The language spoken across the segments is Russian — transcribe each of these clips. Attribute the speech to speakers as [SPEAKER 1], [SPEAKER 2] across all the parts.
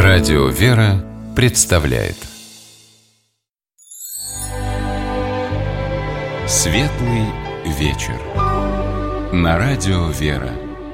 [SPEAKER 1] Радио «Вера» представляет Светлый вечер на Радио «Вера».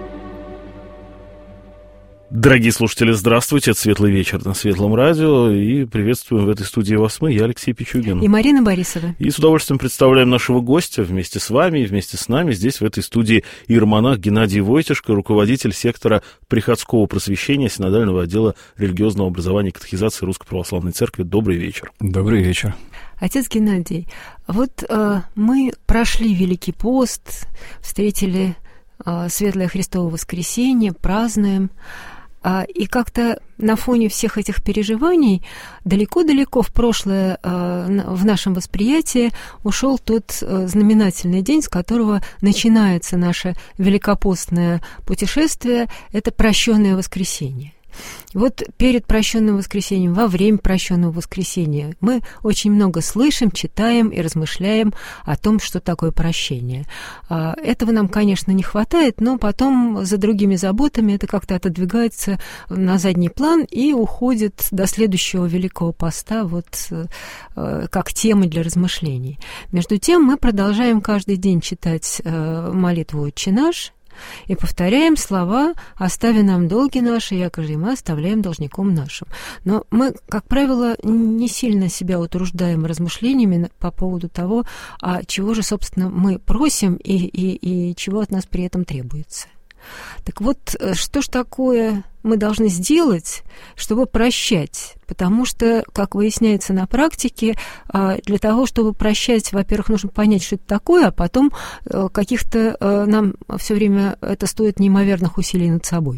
[SPEAKER 2] Дорогие слушатели, здравствуйте, это «Светлый вечер» на Светлом радио, и приветствуем в этой студии вас мы, я Алексей Пичугин.
[SPEAKER 3] И Марина Борисова.
[SPEAKER 2] И с удовольствием представляем нашего гостя вместе с вами и вместе с нами. Здесь, в этой студии, иеромонах Геннадий Войтишко, руководитель сектора приходского просвещения Синодального отдела религиозного образования и катехизации Русской Православной Церкви. Добрый вечер.
[SPEAKER 4] Добрый вечер.
[SPEAKER 3] Отец Геннадий, вот мы прошли Великий пост, встретили Светлое Христово воскресенье, празднуем. И как-то на фоне всех этих переживаний далеко-далеко в прошлое в нашем восприятии ушел тот знаменательный день, с которого начинается наше великопостное путешествие, это прощенное воскресенье. Вот перед прощенным воскресеньем, во время прощенного воскресения мы очень много слышим, читаем и размышляем о том, что такое прощение. Этого нам, конечно, не хватает, но потом за другими заботами это как-то отодвигается на задний план и уходит до следующего Великого поста вот как темы для размышлений. Между тем мы продолжаем каждый день читать молитву «Отче наш», и повторяем слова «Остави нам долги наши, якоже и мы оставляем должником нашим». Но мы, как правило, не сильно себя утруждаем размышлениями по поводу того, чего же, собственно, мы просим и чего от нас при этом требуется. Так вот, что ж такое мы должны сделать, чтобы прощать? Потому что, как выясняется на практике, для того, чтобы прощать, во-первых, нужно понять, что это такое, а потом каких-то нам все время это стоит неимоверных усилий над собой.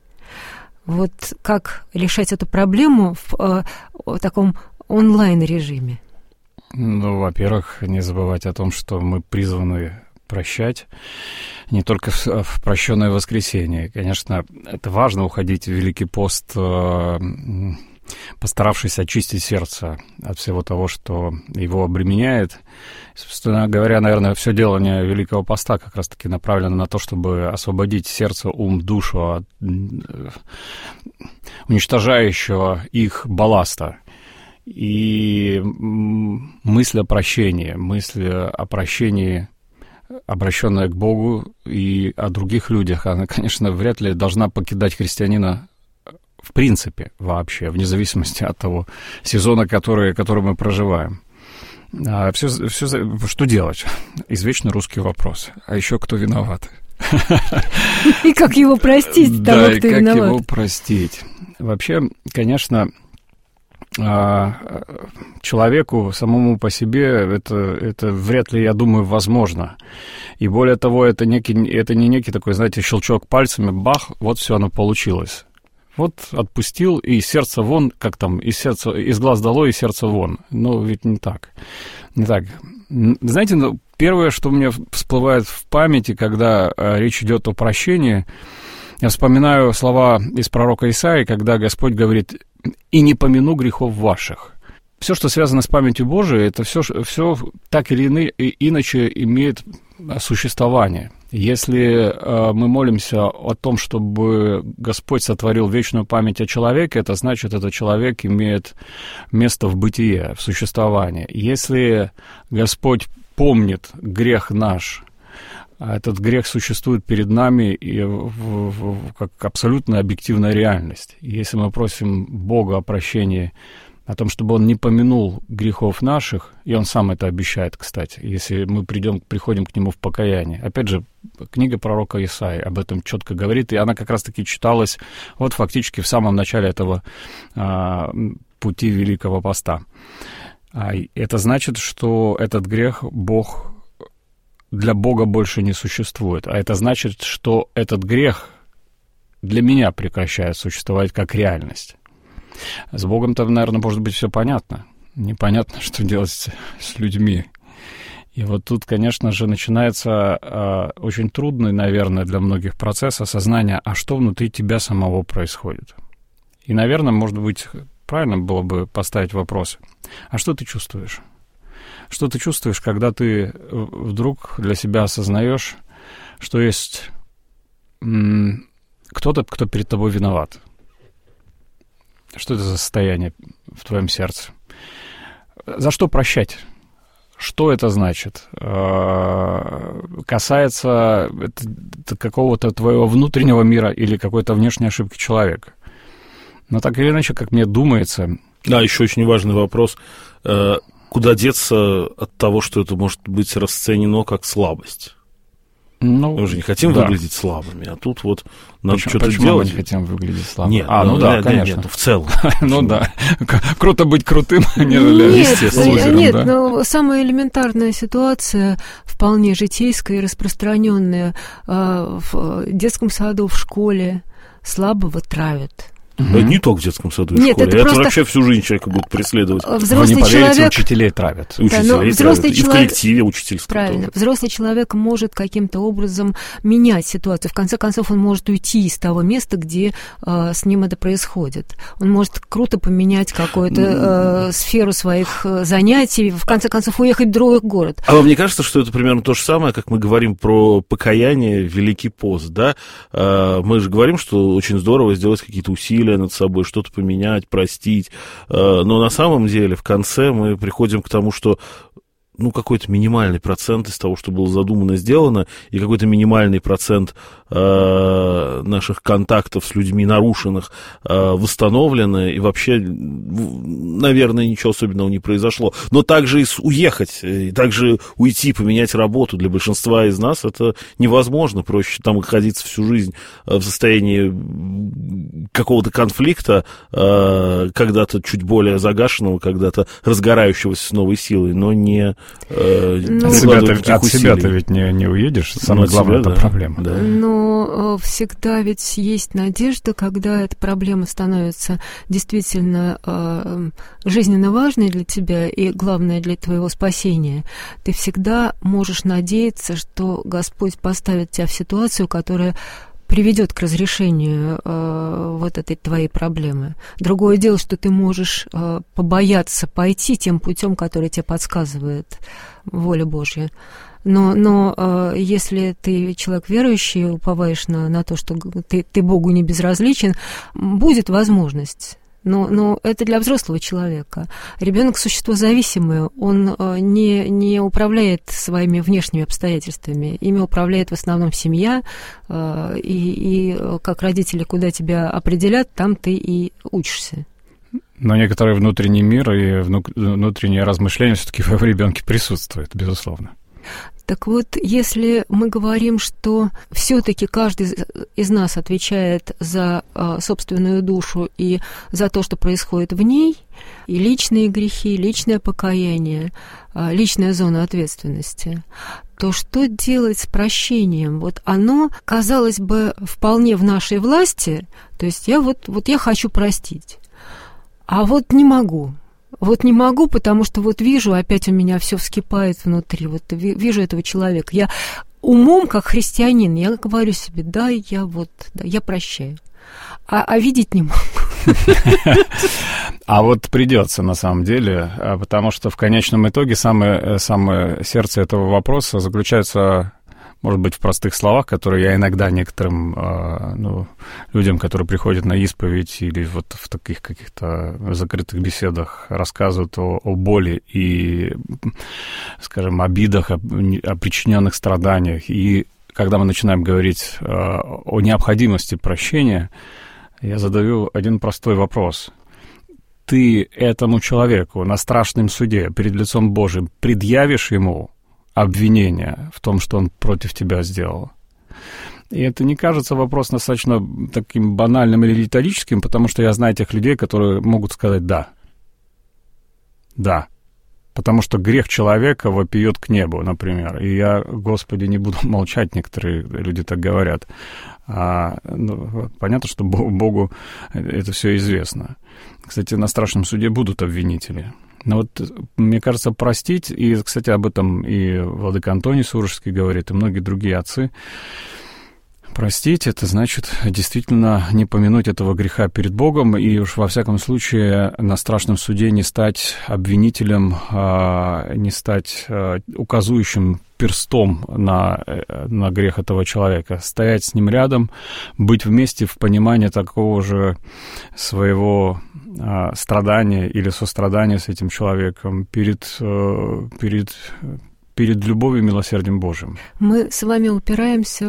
[SPEAKER 3] Вот как решать эту проблему в таком онлайн-режиме?
[SPEAKER 4] Ну, во-первых, не забывать о том, что мы призваны прощать не только в прощенное воскресенье. Конечно, это важно уходить в Великий пост, постаравшись очистить сердце от всего того, что его обременяет. Собственно говоря, наверное, все делание Великого поста как раз-таки направлено на то, чтобы освободить сердце, ум, душу от уничтожающего их балласта. И мысль о прощении, обращенная к Богу и о других людях, она, конечно, вряд ли должна покидать христианина в принципе вообще, вне зависимости от того сезона, который мы проживаем. Что делать? Извечный русский вопрос. А еще кто виноват?
[SPEAKER 3] И как его простить того, кто виноват? Да, и как
[SPEAKER 4] его простить? Вообще, конечно, человеку самому по себе это вряд ли, я думаю, возможно. И более того, это не некий такой, знаете, щелчок пальцами, бах, вот все оно получилось. Вот отпустил, и сердце вон, как там, из глаз долой, и сердце вон. Но ведь не так. Не так. Знаете, первое, что мне всплывает в памяти, когда речь идет о прощении, я вспоминаю слова из пророка Исаии, когда Господь говорит: «И не помяну грехов ваших». Все, что связано с памятью Божией, это все так или иначе имеет существование. Если мы молимся о том, чтобы Господь сотворил вечную память о человеке, это значит, этот человек имеет место в бытие, в существовании. Если Господь помнит грех наш, этот грех существует перед нами и как абсолютно объективная реальность. Если мы просим Бога о прощении, о том, чтобы Он не помянул грехов наших, и Он сам это обещает, кстати, если мы приходим к Нему в покаянии. Опять же, книга пророка Исаии об этом четко говорит, и она как раз-таки читалась вот фактически в самом начале этого пути Великого Поста. Это значит, что этот грех для Бога больше не существует. А это значит, что этот грех для меня прекращает существовать как реальность. С Богом-то, наверное, может быть, все понятно. Непонятно, что делать с людьми. И вот тут, конечно же, начинается очень трудный, наверное, для многих процесс осознания, а что внутри тебя самого происходит. И, наверное, может быть, правильно было бы поставить вопрос: а что ты чувствуешь? Что ты чувствуешь, когда ты вдруг для себя осознаешь, что есть кто-то, кто перед тобой виноват? Что это за состояние в твоем сердце? За что прощать? Что это значит? Касается это какого-то твоего внутреннего мира или какой-то внешней ошибки человека? Но так или иначе, как мне думается...
[SPEAKER 2] Да, еще очень важный вопрос. Куда деться от того, что это может быть расценено как слабость?
[SPEAKER 4] Ну,
[SPEAKER 2] мы же не хотим выглядеть слабыми, а тут вот надо что-то делать.
[SPEAKER 4] Почему мы не хотим выглядеть слабыми?
[SPEAKER 2] Нет,
[SPEAKER 4] конечно.
[SPEAKER 2] Нет, в целом.
[SPEAKER 4] Ну да, круто быть крутым, нежели естественно.
[SPEAKER 3] Нет, но самая элементарная ситуация, вполне житейская и распространенная в детском саду, в школе, слабого травят.
[SPEAKER 2] Это не только в детском саду и
[SPEAKER 3] Нет,
[SPEAKER 2] школе.
[SPEAKER 3] это
[SPEAKER 2] Это
[SPEAKER 3] просто...
[SPEAKER 2] вообще всю жизнь человека будут преследовать.
[SPEAKER 3] Взрослый
[SPEAKER 4] Вы не поверите,
[SPEAKER 3] человек...
[SPEAKER 4] учителей травят.
[SPEAKER 2] Учителей травят. И в коллективе учительском.
[SPEAKER 3] Правильно.
[SPEAKER 2] Тоже.
[SPEAKER 3] Взрослый человек может каким-то образом менять ситуацию. В конце концов, он может уйти из того места, где с ним это происходит. Он может круто поменять какую-то сферу своих занятий, в конце концов, уехать в другой город.
[SPEAKER 2] А вам не кажется, что это примерно то же самое, как мы говорим про покаяние, Великий пост, да? Мы же говорим, что очень здорово сделать какие-то усилия над собой, что-то поменять, простить. Но на самом деле в конце мы приходим к тому, что какой-то минимальный процент из того, что было задумано, сделано, и какой-то минимальный процент наших контактов с людьми нарушенных восстановлено, и вообще, наверное, ничего особенного не произошло. Но также и уехать, и также уйти, поменять работу для большинства из нас это невозможно. Проще там находиться всю жизнь в состоянии какого-то конфликта, когда-то чуть более загашенного, когда-то разгорающегося с новой силой, но не...
[SPEAKER 4] От себя-то ведь не уедешь, самое главное, это проблема.
[SPEAKER 2] Да.
[SPEAKER 3] Но всегда ведь есть надежда, когда эта проблема становится действительно жизненно важной для тебя и, главное, для твоего спасения. Ты всегда можешь надеяться, что Господь поставит тебя в ситуацию, которая приведет к разрешению вот этой твоей проблемы. Другое дело, что ты можешь побояться пойти тем путем, который тебе подсказывает воля Божья. Но если ты человек верующий, уповаешь на то, что ты Богу не безразличен, будет возможность. Но это для взрослого человека. Ребенок — существо зависимое, он не управляет своими внешними обстоятельствами. Ими управляет в основном семья, и как родители куда тебя определят, там ты и учишься.
[SPEAKER 4] Но некоторый внутренний мир и внутреннее размышление все-таки в ребенке присутствует, безусловно.
[SPEAKER 3] Так вот, если мы говорим, что все-таки каждый из нас отвечает за собственную душу и за то, что происходит в ней, и личные грехи, личное покаяние, личная зона ответственности, то что делать с прощением? Вот оно, казалось бы, вполне в нашей власти, то есть я хочу простить, а вот не могу. Вот не могу, потому что вот вижу, опять у меня все вскипает внутри, вот вижу этого человека. Я умом, как христианин, я говорю себе, я прощаю, а видеть не могу.
[SPEAKER 4] А вот придется, на самом деле, потому что в конечном итоге самое сердце этого вопроса заключается... Может быть, в простых словах, которые я иногда некоторым людям, которые приходят на исповедь или вот в таких каких-то закрытых беседах рассказывают о боли и, скажем, обидах, о причиненных страданиях. И когда мы начинаем говорить о необходимости прощения, я задаю один простой вопрос. Ты этому человеку на страшном суде перед лицом Божьим предъявишь ему обвинение в том, что он против тебя сделал? И это не кажется вопрос достаточно таким банальным или риторическим, потому что я знаю тех людей, которые могут сказать «да». Да. Потому что грех человека вопиет к небу, например. И я, Господи, не буду молчать, некоторые люди так говорят. Понятно, что Богу это все известно. Кстати, на страшном суде будут обвинители. Но вот, мне кажется, простить, и, кстати, об этом и владыка Антоний Сурожский говорит, и многие другие отцы, Простить — это значит действительно не помянуть этого греха перед Богом и уж во всяком случае на страшном суде не стать обвинителем, не стать указующим перстом на грех этого человека, стоять с ним рядом, быть вместе в понимании такого же своего страдания или сострадания с этим человеком перед любовью и милосердием Божьим.
[SPEAKER 3] Мы с вами упираемся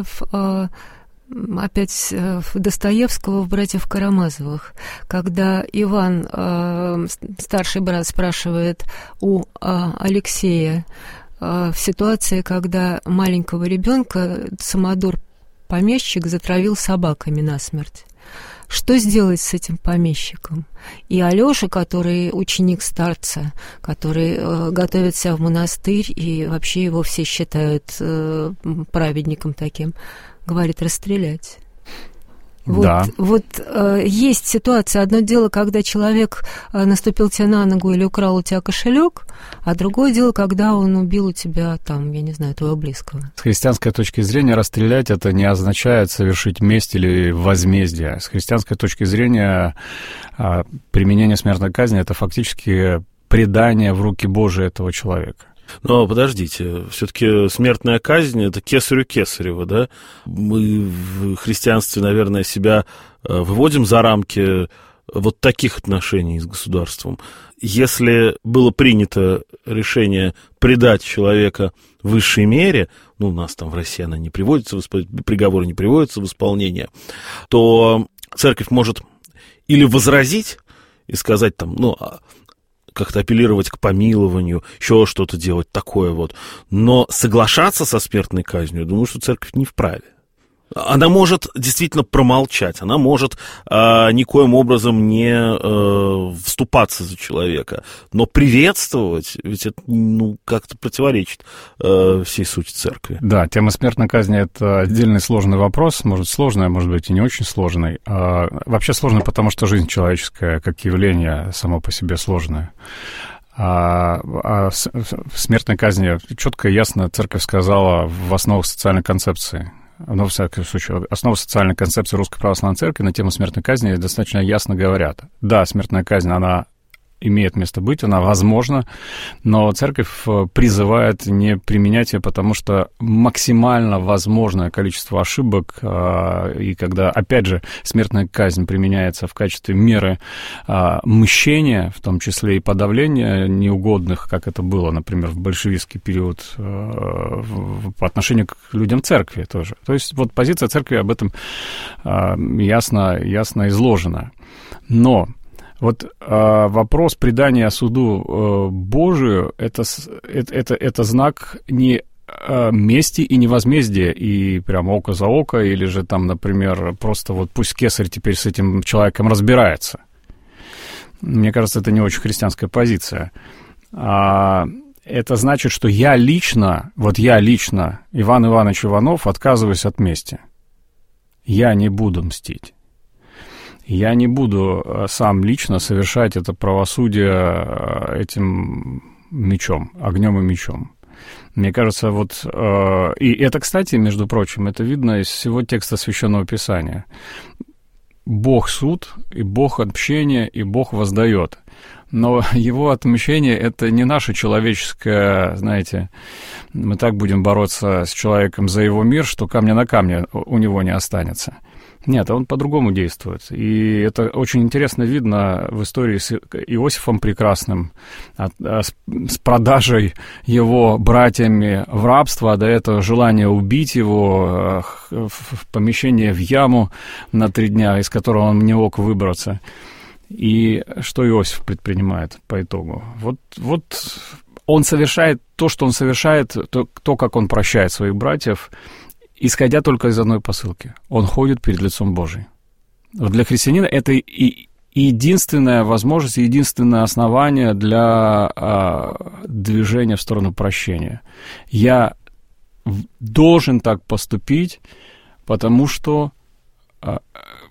[SPEAKER 3] опять в Достоевского, в «Братьев Карамазовых», когда Иван, старший брат, спрашивает у Алексея в ситуации, когда маленького ребенка самодур-помещик затравил собаками насмерть. Что сделать с этим помещиком? И Алёша, который ученик старца, который готовит себя в монастырь, и вообще его все считают праведником таким, говорит: расстрелять.
[SPEAKER 4] Да.
[SPEAKER 3] Вот есть ситуация. Одно дело, когда человек наступил тебе на ногу или украл у тебя кошелек, а другое дело, когда он убил у тебя, там, я не знаю, твоего близкого.
[SPEAKER 4] С христианской точки зрения расстрелять — это не означает совершить месть или возмездие. С христианской точки зрения применение смертной казни — это фактически предание в руки Божии этого человека.
[SPEAKER 2] Но подождите, все-таки смертная казнь — это кесарю кесарево, да? Мы в христианстве, наверное, себя выводим за рамки вот таких отношений с государством. Если было принято решение предать человека в высшей мере, у нас там в России она не приводится, приговоры не приводятся в исполнение, то церковь может или возразить и сказать там, как-то апеллировать к помилованию, еще что-то делать такое вот. Но соглашаться со смертной казнью, я думаю, что церковь не вправе. Она может действительно промолчать, она может никоим образом не вступаться за человека, но приветствовать, ведь это как-то противоречит всей сути церкви.
[SPEAKER 4] Да, тема смертной казни — это отдельный сложный вопрос, может ссмертный, может быть и не очень сложный. Вообще сложный, потому что жизнь человеческая как явление само по себе сложное. В смертной казни четко и ясно церковь сказала в основах социальной концепции. Но, в всяком случае, основы социальной концепции Русской Православной Церкви на тему смертной казни достаточно ясно говорят. Да, смертная казнь, она имеет место быть, она возможна, но церковь призывает не применять ее, потому что максимально возможное количество ошибок, и когда, опять же, смертная казнь применяется в качестве меры мщения, в том числе и подавления неугодных, как это было, например, в большевистский период по отношению к людям церкви тоже. То есть вот позиция церкви об этом ясно изложена. Но вот вопрос предания суду Божию — это знак не мести и не возмездия, и прям око за око, или же там, например, просто вот пусть кесарь теперь с этим человеком разбирается. Мне кажется, это не очень христианская позиция. Это значит, что я лично, Иван Иванович Иванов, отказываюсь от мести. Я не буду мстить. Я не буду сам лично совершать это правосудие этим мечом, огнем и мечом. Мне кажется, и это, кстати, между прочим, это видно из всего текста Священного Писания. Бог суд, и Бог отмщение, и Бог воздает. Но его отмщение — это не наше человеческое, знаете, мы так будем бороться с человеком за его мир, что камня на камне у него не останется. Нет, он по-другому действует. И это очень интересно видно в истории с Иосифом Прекрасным, с продажей его братьями в рабство, а до этого желание убить его, в помещение в яму на 3 дня, из которого он не мог выбраться. И что Иосиф предпринимает по итогу? Вот он совершает то, что он совершает, то, как он прощает своих братьев, исходя только из одной посылки. Он ходит перед лицом Божиим. Вот для христианина это и единственная возможность, единственное основание для движения в сторону прощения. Я должен так поступить, потому что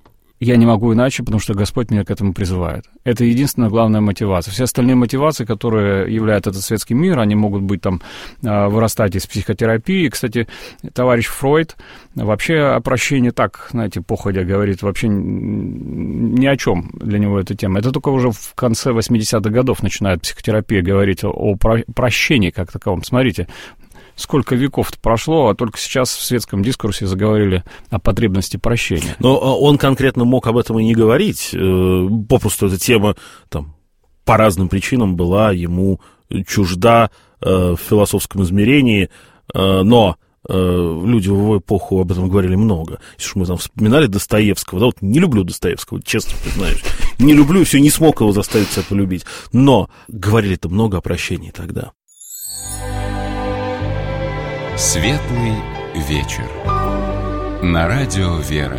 [SPEAKER 4] я не могу иначе, потому что Господь меня к этому призывает. Это единственная главная мотивация. Все остальные мотивации, которые являют этот светский мир, они могут быть там, вырастать из психотерапии. Кстати, товарищ Фройд вообще о прощении так, знаете, походя говорит, вообще ни о чем для него эта тема. Это только уже в конце 80-х годов начинает психотерапия говорить о прощении как таковом. Смотрите, сколько веков-то прошло, а только сейчас в светском дискурсе заговорили о потребности прощения.
[SPEAKER 2] Но он конкретно мог об этом и не говорить. Попросту эта тема там, по разным причинам была ему чужда в философском измерении, но люди в его эпоху об этом говорили много. Если уж мы там вспоминали Достоевского, да, вот не люблю Достоевского, честно признаюсь. Не люблю, все, не смог его заставить себя полюбить. Но говорили-то много о прощении тогда.
[SPEAKER 1] Светлый вечер. На радио «Вера».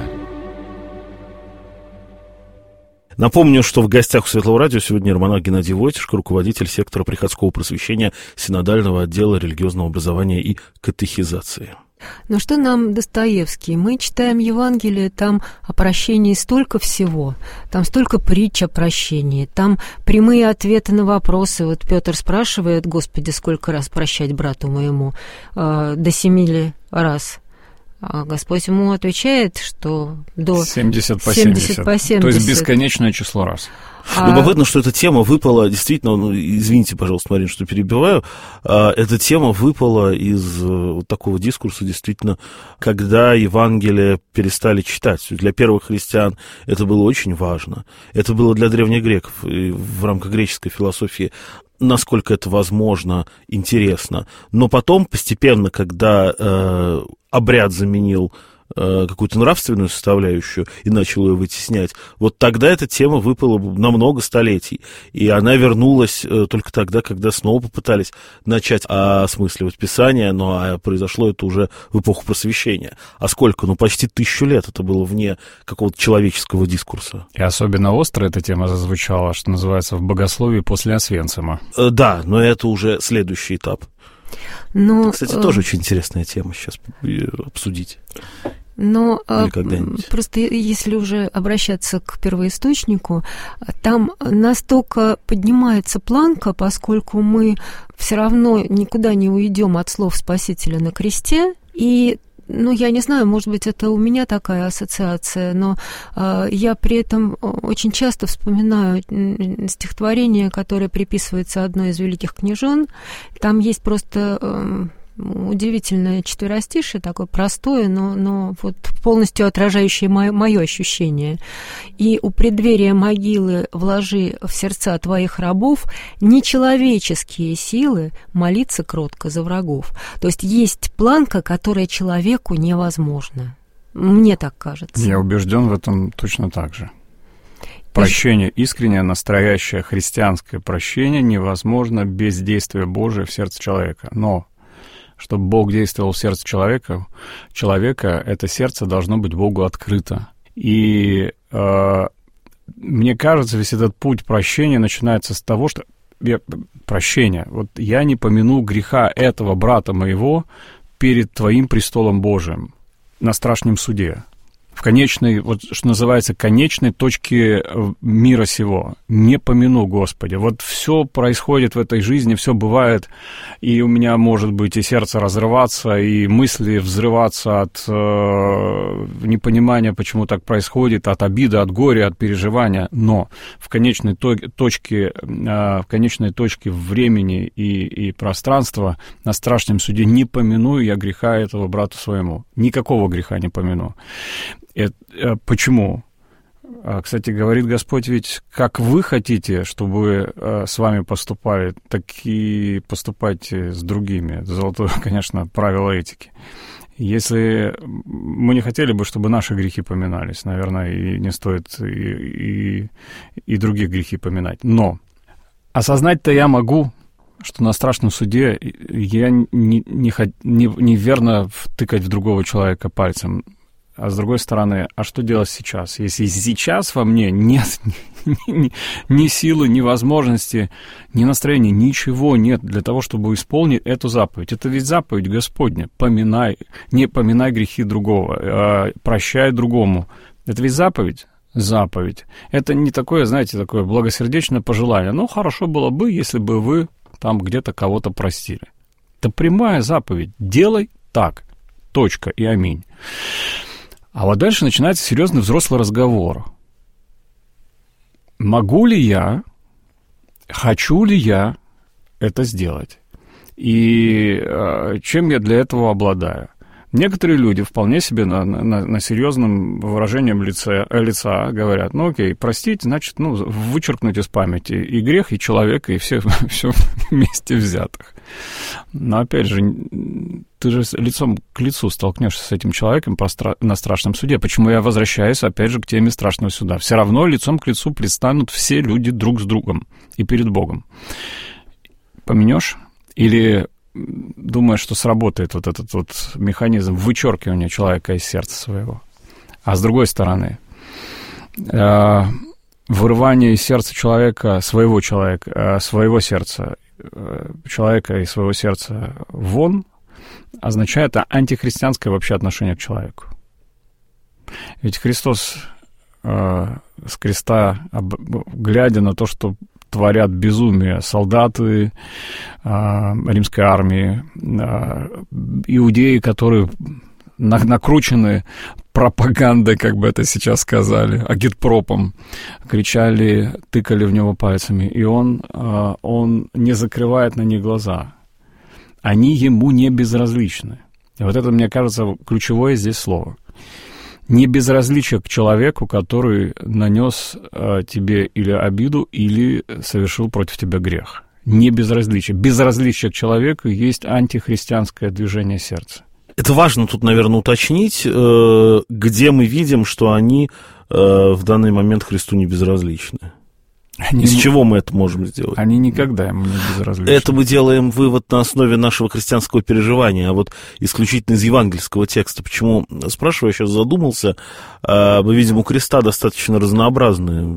[SPEAKER 2] Напомню, что в гостях у Светлого радио сегодня иеромонах Геннадий Войтишко, руководитель сектора приходского просвещения Синодального отдела религиозного образования и катехизации.
[SPEAKER 3] Но что нам Достоевский? Мы читаем Евангелие, там о прощении столько всего, там столько притч о прощении, там прямые ответы на вопросы. Вот Петр спрашивает: «Господи, сколько раз прощать брату моему? До 7 ли раз?» А Господь ему отвечает, что до
[SPEAKER 4] 70 по 70. То есть бесконечное число раз.
[SPEAKER 2] Любопытно, что эта тема выпала, действительно, извините, пожалуйста, Марин, что перебиваю, эта тема выпала из вот такого дискурса, действительно, когда Евангелие перестали читать. Для первых христиан это было очень важно. Это было для древних греков и в рамках греческой философии, насколько это возможно, интересно. Но потом, постепенно, когда обряд заменил какую-то нравственную составляющую и начал ее вытеснять, вот тогда эта тема выпала на много столетий. И она вернулась только тогда, когда снова попытались начать осмысливать Писание, но произошло это уже в эпоху Просвещения. А сколько? Почти 1000 лет это было вне какого-то человеческого дискурса.
[SPEAKER 4] И особенно остро эта тема зазвучала, что называется, в богословии после Освенцима.
[SPEAKER 2] Да, но это уже следующий этап.
[SPEAKER 3] Но,
[SPEAKER 2] это, кстати, тоже очень интересная тема сейчас обсудить.
[SPEAKER 3] Но просто если уже обращаться к первоисточнику, там настолько поднимается планка, поскольку мы все равно никуда не уйдем от слов Спасителя на кресте, и я не знаю, может быть, это у меня такая ассоциация, но я при этом очень часто вспоминаю стихотворение, которое приписывается одной из великих княжон. Там есть просто удивительное четверостишее, такое простое, но вот полностью отражающее мое ощущение. «И у преддверия могилы вложи в сердца твоих рабов нечеловеческие силы молиться кротко за врагов». То есть планка, которая человеку невозможна. Мне так кажется.
[SPEAKER 4] Я убежден в этом точно так же. Прощение искреннее, настоящее христианское прощение невозможно без действия Божия в сердце человека. Но чтобы Бог действовал в сердце человека, это сердце должно быть Богу открыто. И мне кажется, весь этот путь прощения начинается с того, что прощение. Вот я не помяну греха этого брата моего перед Твоим престолом Божиим на страшном суде. В конечной, вот что называется, конечной точке мира сего. Не помяну, Господи. Вот все происходит в этой жизни, все бывает, и у меня может быть и сердце разрываться, и мысли взрываться от непонимания, почему так происходит, от обиды, от горя, от переживания. Но в конечной точке времени и пространства на страшном суде не помяну я греха этого брату своему. Никакого греха не помяну. Почему? Кстати, говорит Господь, ведь как вы хотите, чтобы с вами поступали, так и поступайте с другими. Это золотое, конечно, правило этики. Если мы не хотели бы, чтобы наши грехи поминались, наверное, и не стоит и других грехи поминать. Но осознать-то я могу, что на страшном суде я неверно втыкать в другого человека пальцем. А с другой стороны, а что делать сейчас? Если сейчас во мне нет ни силы, ни возможности, ни настроения, ничего нет для того, чтобы исполнить эту заповедь. Это ведь заповедь Господня. Не поминай грехи другого, прощай другому. Это ведь заповедь. заповедь. Это не такое, знаете, такое благосердечное пожелание. Ну, хорошо было бы, если бы вы там где-то кого-то простили. Это прямая заповедь. Делай так. Точка и аминь. А вот дальше начинается серьезный взрослый разговор. Могу ли я, хочу ли я это сделать? И чем я для этого обладаю? Некоторые люди вполне себе на серьезном выражением лица говорят, ну окей, простить, значит, вычеркнуть из памяти и грех, и человека, и все вместе взятых. Но опять же, ты же лицом к лицу столкнешься с этим человеком на страшном суде. Почему я возвращаюсь опять же к теме страшного суда? Все равно лицом к лицу предстанут все люди друг с другом и перед Богом. Поменешь? Или думаешь, что сработает вот этот вот механизм вычеркивания человека из сердца своего. А с другой стороны, вырывание из сердца человека, своего сердца, человека из своего сердца вон, означает антихристианское вообще отношение к человеку. Ведь Христос с креста, глядя на то, что творят безумие солдаты римской армии, иудеи, которые накручены пропагандой, как бы это сейчас сказали, агитпропом, кричали, тыкали в него пальцами, и он не закрывает на них глаза. Они ему не безразличны. И вот это, мне кажется, ключевое здесь слово. Не безразличие к человеку, который нанес тебе или обиду, или совершил против тебя грех. Не безразличие. Безразличие к человеку есть антихристианское движение сердца.
[SPEAKER 2] Это важно тут, наверное, уточнить, где мы видим, что они в данный момент Христу не безразличны. Из чего мы это можем сделать?
[SPEAKER 4] Они никогда ему не безразличны.
[SPEAKER 2] Это мы делаем вывод на основе нашего христианского переживания, а вот исключительно из евангельского текста. Почему, спрашиваю, я сейчас задумался, мы видим у креста достаточно разнообразных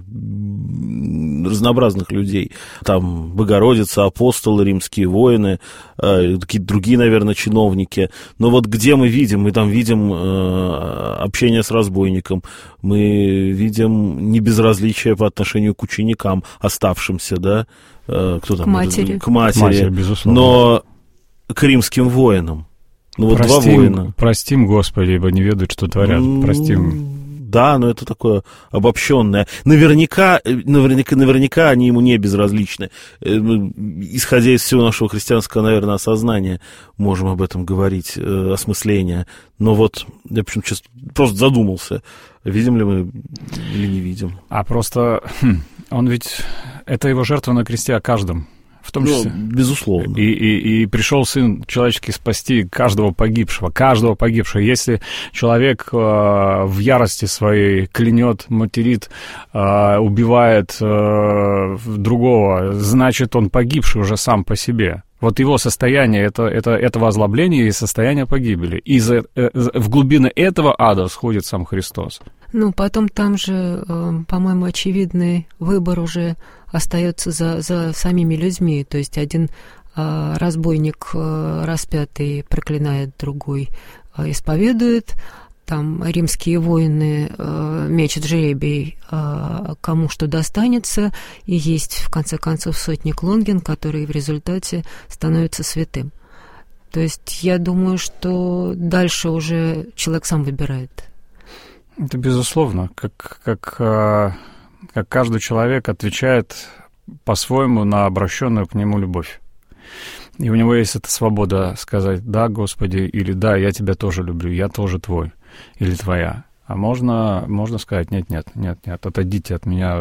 [SPEAKER 2] людей. Там Богородица, апостолы, римские воины, какие-то другие, наверное, чиновники. Но вот где мы видим? Мы там видим общение с разбойником, мы видим небезразличие по отношению к ученикам, оставшимся, да? Кто там?
[SPEAKER 3] К матери.
[SPEAKER 2] К матери,
[SPEAKER 4] безусловно.
[SPEAKER 2] Но к римским воинам. Ну вот два воина.
[SPEAKER 4] Простим, Господи, ибо не ведают, что творят. Простим.
[SPEAKER 2] Да, но это такое обобщенное. Наверняка они ему не безразличны. Исходя из всего нашего христианского, наверное, осознания, можем об этом говорить, осмысления. Но вот я почему-то сейчас просто задумался, видим ли мы или не видим.
[SPEAKER 4] А просто он ведь... Это его жертва на кресте о каждом. В том числе.
[SPEAKER 2] Безусловно.
[SPEAKER 4] И пришел Сын Человеческий спасти каждого погибшего. Если человек в ярости своей клянет, материт, убивает другого, значит, он погибший уже сам по себе. Вот его состояние этого озлобления и состояние погибели. И в глубины этого ада сходит сам Христос.
[SPEAKER 3] Ну, потом там же, по-моему, очевидный выбор уже остается за самими людьми. То есть один разбойник распятый проклинает, другой исповедует. Там римские воины мечут жребий, кому что достанется. И есть, в конце концов, сотник Лонгин, который в результате становится святым. То есть я думаю, что дальше уже человек сам выбирает.
[SPEAKER 4] Это безусловно, как каждый человек отвечает по-своему на обращенную к нему любовь. И у него есть эта свобода сказать «Да, Господи» или «Да, я тебя тоже люблю, я тоже твой» или «твоя». А можно сказать «Нет, отойдите от меня,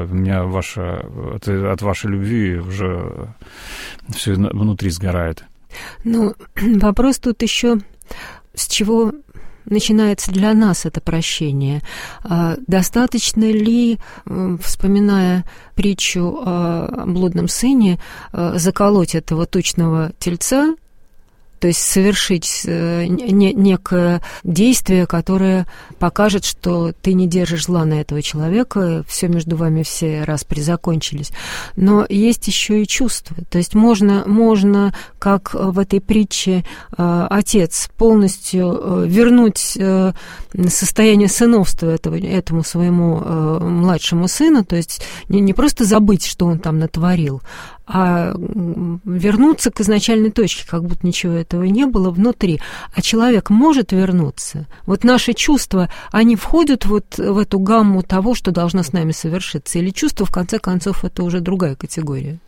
[SPEAKER 4] от вашей любви уже все внутри сгорает».
[SPEAKER 3] Ну, вопрос тут еще, с чего начинается для нас это прощение. Достаточно ли, вспоминая притчу о блудном сыне, заколоть этого тучного тельца, то то есть совершить некое действие, которое покажет, что ты не держишь зла на этого человека, все между вами все распри закончились. Но есть еще и чувства. То есть можно, как в этой притче, отец полностью вернуть состояние сыновства этому своему младшему сыну, то есть не просто забыть, что он там натворил, а вернуться к изначальной точке, как будто ничего этого не было внутри. А человек может вернуться. Вот наши чувства, они входят вот в эту гамму того, что должно с нами совершиться. Или чувства, в конце концов, это уже другая категория.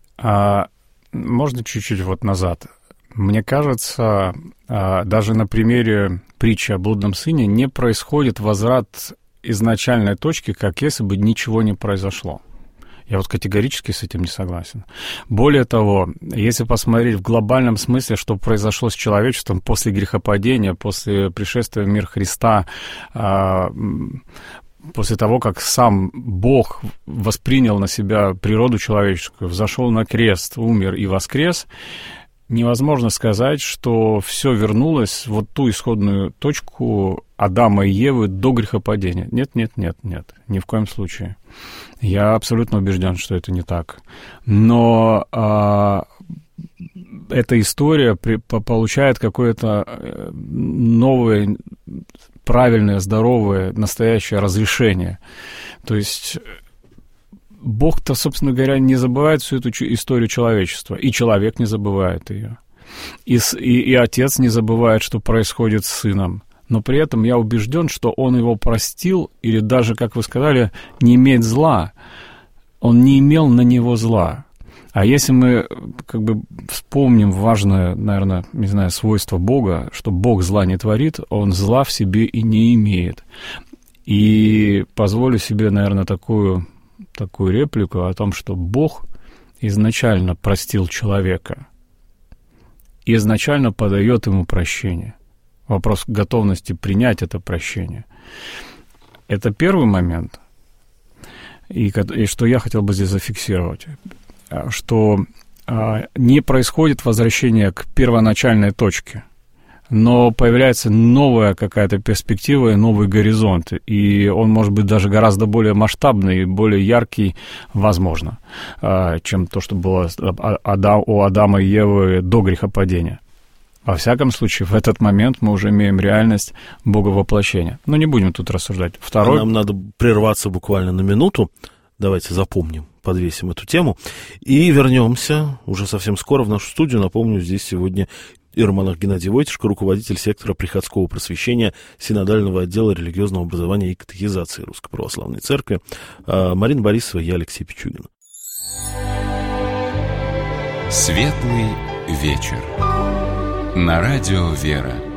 [SPEAKER 4] Можно чуть-чуть вот назад? Мне кажется, даже на примере притчи о блудном сыне не происходит возврат изначальной точки, как если бы ничего не произошло. Я вот категорически с этим не согласен. Более того, если посмотреть в глобальном смысле, что произошло с человечеством после грехопадения, после пришествия в мир Христа, после того, как сам Бог воспринял на себя природу человеческую, взошел на крест, умер и воскрес, невозможно сказать, что все вернулось в вот ту исходную точку Адама и Евы до грехопадения. Нет, ни в коем случае. Я абсолютно убежден, что это не так. Но эта история получает какое-то новое, правильное, здоровое, настоящее разрешение. То есть Бог-то, собственно говоря, не забывает всю эту историю человечества, и человек не забывает ее. И отец не забывает, что происходит с сыном. Но при этом я убежден, что он его простил, или даже, как вы сказали, не имеет зла. Он не имел на него зла. А если мы как бы вспомним важное, наверное, не знаю, свойство Бога, что Бог зла не творит, он зла в себе и не имеет. И позволю себе, наверное, такую реплику о том, что Бог изначально простил человека и изначально подает ему прощение. Вопрос готовности принять это прощение. Это первый момент. И что я хотел бы здесь зафиксировать, что не происходит возвращение к первоначальной точке, но появляется новая какая-то перспектива и новый горизонт, и он может быть даже гораздо более масштабный и более яркий, возможно, чем то, что было у Адама и Евы до грехопадения. Во всяком случае, в этот момент мы уже имеем реальность Боговоплощения. Но не будем тут рассуждать. Второй...
[SPEAKER 2] Нам надо прерваться буквально на минуту. Давайте запомним, подвесим эту тему. И вернемся уже совсем скоро в нашу студию. Напомню, здесь сегодня иеромонах Геннадий Войтишко, руководитель сектора приходского просвещения Синодального отдела религиозного образования и катехизации Русской Православной Церкви. Марина Борисова, я Алексей Пичугин.
[SPEAKER 1] Светлый вечер. На радио «Вера».